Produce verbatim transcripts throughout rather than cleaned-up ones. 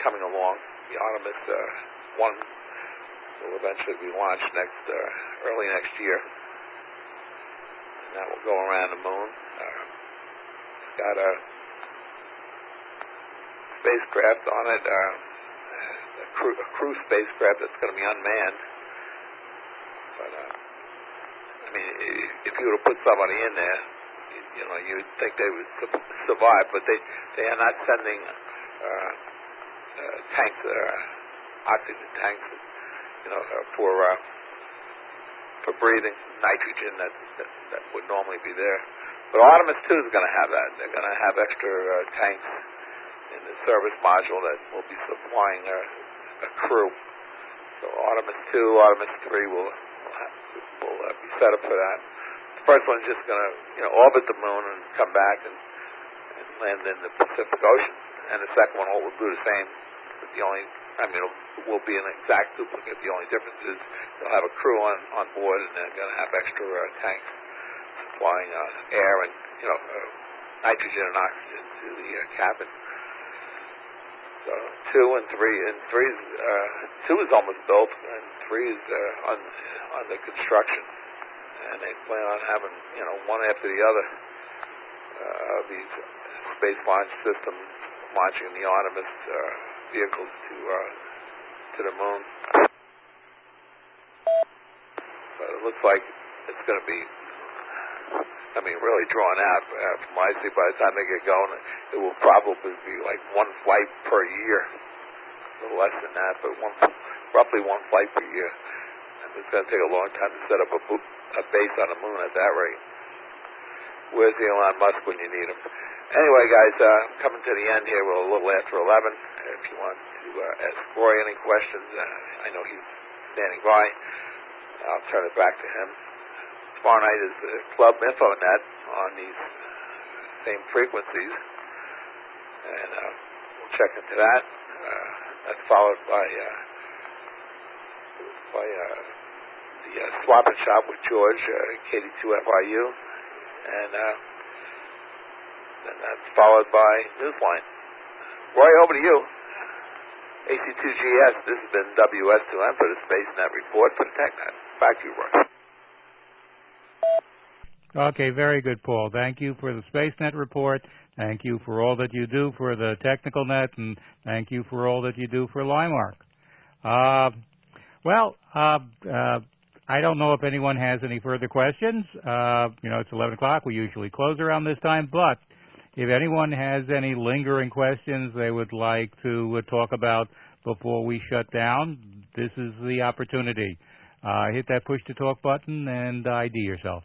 coming along. The Artemis uh, one will eventually be launched next uh, early next year, and that will go around the moon. Uh, it's got a spacecraft on it, uh, a, crew, a crew spacecraft that's going to be unmanned. But uh, I mean, if you were to put somebody in there, you, you know, you'd think they would su- survive. But they they are not sending uh, uh, tanks, uh, oxygen tanks, you know, uh, for uh, for breathing nitrogen that, that that would normally be there. But Artemis two is going to have that. They're going to have extra uh, tanks in the service module that will be supplying a, a crew. So Artemis two, Artemis three will will, have, will uh, be set up for that. The first one's just going to, you know, orbit the moon and come back and, and land in the Pacific Ocean, and the second one will do the same. But the only, I mean, it will be an exact duplicate. The only difference is they'll have a crew on on board, and they're going to have extra uh, tanks supplying uh, air and, you know, uh, nitrogen and oxygen to the uh, cabin. So two and three, and three is, uh, two is almost built, and three is uh, on, under construction. And they plan on having, you know, one after the other uh, of these space launch systems launching the Artemis uh, vehicles to uh, to the moon. But it looks like it's going to be, I mean, really drawn out. Uh, from what I see, by the time they get going, it will probably be like one flight per year. A little less than that, but one, roughly one flight per year. And it's going to take a long time to set up a, bo- a base on the moon at that rate. Where's Elon Musk when you need him? Anyway, guys, uh, coming to the end here. We're a little after eleven. If you want to uh, ask Roy any questions, uh, I know he's standing by. I'll turn it back to him. Tomorrow night is the Club Infonet on these same frequencies, and uh, we'll check into that. Uh, that's followed by uh, by uh, the uh, Swap and Shop with George, uh, K D two F I U, and uh, then that's followed by Newsline. Roy, over to you. A C two G S, this has been W S two M for the SpaceNet Report for the TechNet. Back to you, Roy. Okay, very good, Paul. Thank you for the SpaceNet report. Thank you for all that you do for the Technical Net, and thank you for all that you do for Limark. Uh, well, uh, uh, I don't know if anyone has any further questions. Uh, you know, it's eleven o'clock. We usually close around this time, but if anyone has any lingering questions they would like to uh, talk about before we shut down, this is the opportunity. Uh, hit that push-to-talk button and I D yourself.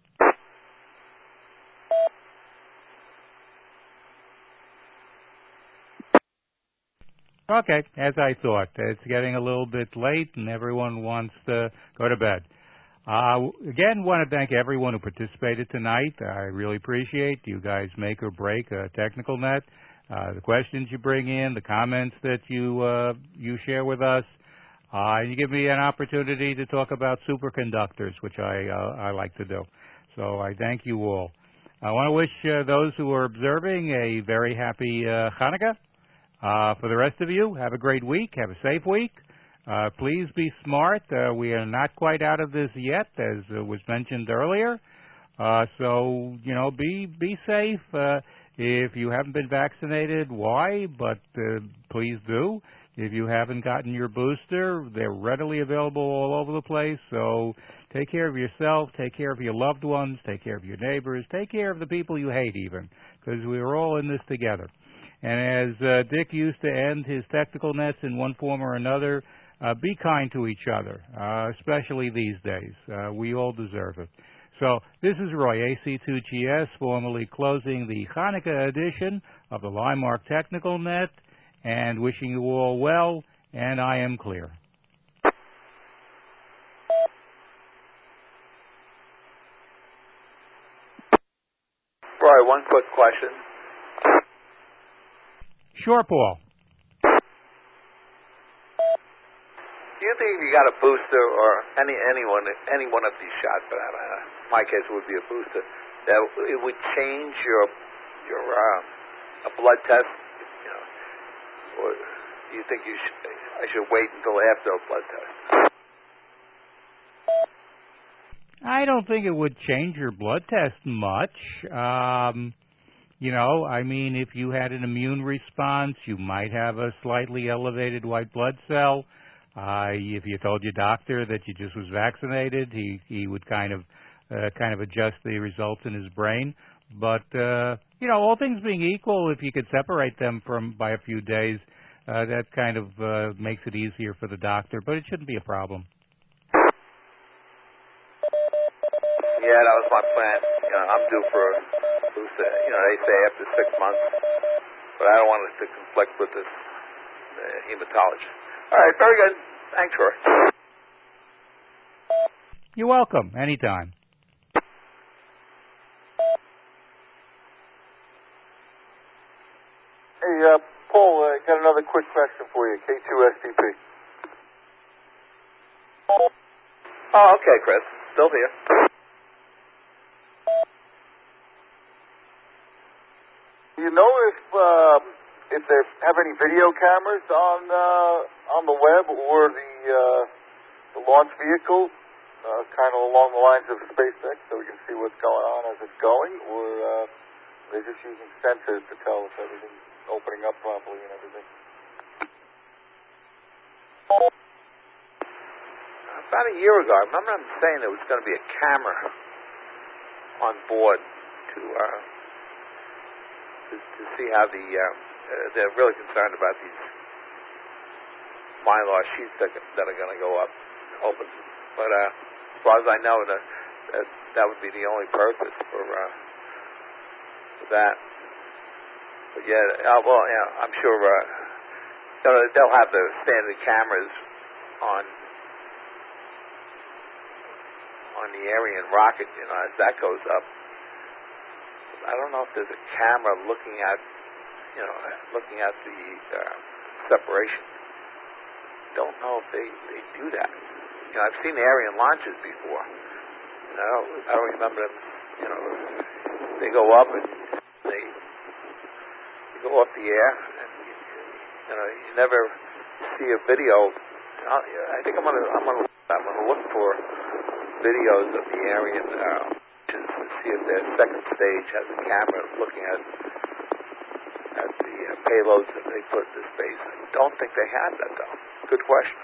Okay, as I thought. It's getting a little bit late and everyone wants to go to bed. Uh, again, want to thank everyone who participated tonight. I really appreciate you guys make or break a Technical Net. Uh, the questions you bring in, the comments that you uh, you share with us. Uh, you give me an opportunity to talk about superconductors, which I uh, I like to do. So I thank you all. I want to wish uh, those who are observing a very happy uh, Hanukkah. Uh, for the rest of you, have a great week. Have a safe week. Uh, please be smart. Uh, we are not quite out of this yet, as uh, was mentioned earlier. Uh, so, you know, be be safe. Uh, if you haven't been vaccinated, why? But uh, please do. If you haven't gotten your booster, they're readily available all over the place. So take care of yourself. Take care of your loved ones. Take care of your neighbors. Take care of the people you hate even, because we're all in this together. And as uh, Dick used to end his Technical Nets in one form or another, uh, be kind to each other, uh, especially these days. Uh, we all deserve it. So this is Roy, A C two G S, formally closing the Hanukkah edition of the Limark Technical Net, and wishing you all well, and I am clear. Roy, one quick question. Sure, Paul. Do you think if you got a booster, or any anyone any one of these shots, but uh, in my case it would be a booster, that it would change your your uh, a blood test, you know, or you think you should, I should wait until after a blood test? I don't think it would change your blood test much. Um, you know, I mean, if you had an immune response, you might have a slightly elevated white blood cell. Uh, if you told your doctor that you just was vaccinated, he, he would kind of uh, kind of adjust the results in his brain. But, uh, you know, all things being equal, if you could separate them from by a few days, uh, that kind of uh, makes it easier for the doctor. But it shouldn't be a problem. Yeah, that was my plan. You know, I'm due for, you know, they say after six months, but I don't want it to conflict with this uh, hematologist. All right, very good. Thanks, Roy. You're welcome. Anytime. Hey, uh, Paul, I uh, got another quick question for you. K two S T P. Oh, okay, Chris. Still here. Do you know if um, if they have any video cameras on uh, on the web or the uh, the launch vehicle, uh, kind of along the lines of SpaceX, so we can see what's going on as it's going, or uh, they're just using sensors to tell if everything's opening up properly and everything? About a year ago, I remember them saying there was going to be a camera on board to. Uh, To, to see how the uh, uh, they're really concerned about these mylar sheets that, that are going to go up open. But uh, as far as I know, that that, that would be the only purpose for, uh, for that. But yeah, uh, well, yeah, I'm sure uh, they'll, they'll have the standard cameras on on the Ariane rocket, you know, as that goes up. I don't know if there's a camera looking at, you know, looking at the uh, separation. Don't know if they, they do that. You know, I've seen Ariane launches before. And I don't, I don't remember them, you know, they go up and they, they go up the air, and you, you know, you never see a video. I think I'm gonna, I'm gonna, I'm gonna look for videos of the Ariane. Uh, to see if their second stage has a camera looking at at the uh, payloads that they put into space. I don't think they have that, though. Good question.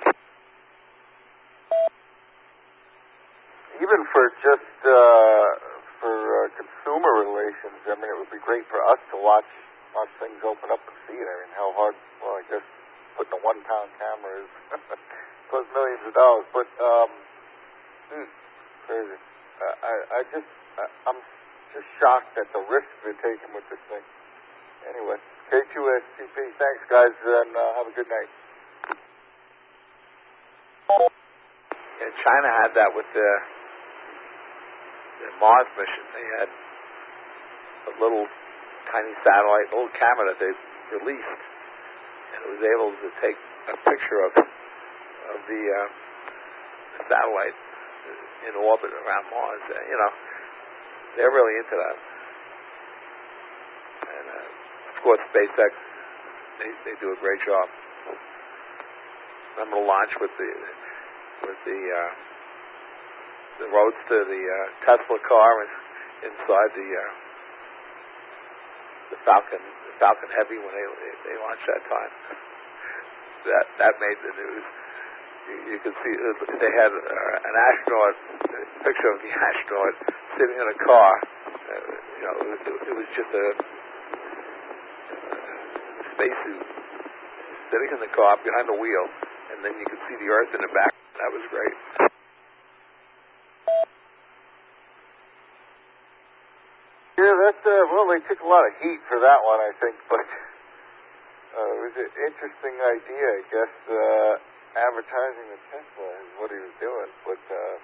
Even for just uh, for uh, consumer relations, I mean, it would be great for us to watch watch things open up and see it. I mean, how hard? Well, I guess putting a one-pound camera is costs millions of dollars, but um, hmm, crazy. Uh, I, I just, uh, I'm just shocked at the risk they're taking with this thing. Anyway, K two S T P, thanks guys, and uh, have a good night. Yeah, China had that with the, the Mars mission. They had a little tiny satellite, little camera that they released, and it was able to take a picture of of the, uh, the satellite in orbit around Mars. Uh, you know, they're really into that. And uh, of course, SpaceX, they they do a great job. Remember the launch with the with the uh, the Roadster, the uh, Tesla car, and inside the uh, the Falcon the Falcon Heavy when they they launched that time. That that made the news. You, you could see uh, they had uh, an astronaut, a picture of the astronaut sitting in a car. Uh, you know, it was, it was just a, a spacesuit sitting in the car behind the wheel, and then you could see the Earth in the back. That was great. Yeah, that uh, well, they took a lot of heat for that one, I think, but uh, it was an interesting idea, I guess. Uh, advertising the Tesla is what he was doing, but uh,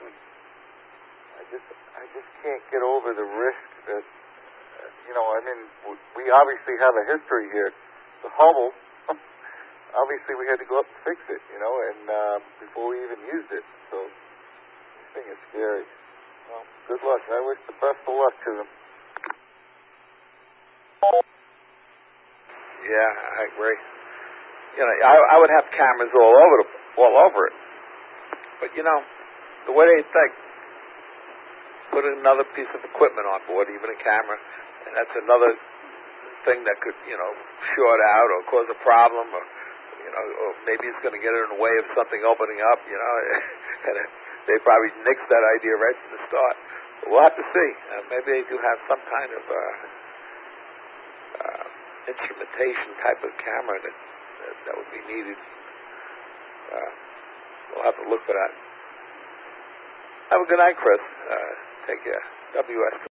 I just I just can't get over the risk that, uh, you know, I mean, we obviously have a history here. The Hubble, obviously we had to go up and fix it, you know, and uh, before we even used it, so this thing is scary. Well, good luck. I wish the best of luck to them. Yeah, I agree. you know, I, I would have cameras all over the, all over it. But you know, the way they think, put another piece of equipment on board, even a camera, and that's another thing that could, you know, short out or cause a problem, or you know, or maybe it's going to get in the way of something opening up. You know, and they probably nixed that idea right from the start. But we'll have to see. Uh, maybe they do have some kind of uh, uh, instrumentation type of camera that that, that would be needed. Uh, we'll have to look for that. Have a good night, Chris. Uh, take care. W S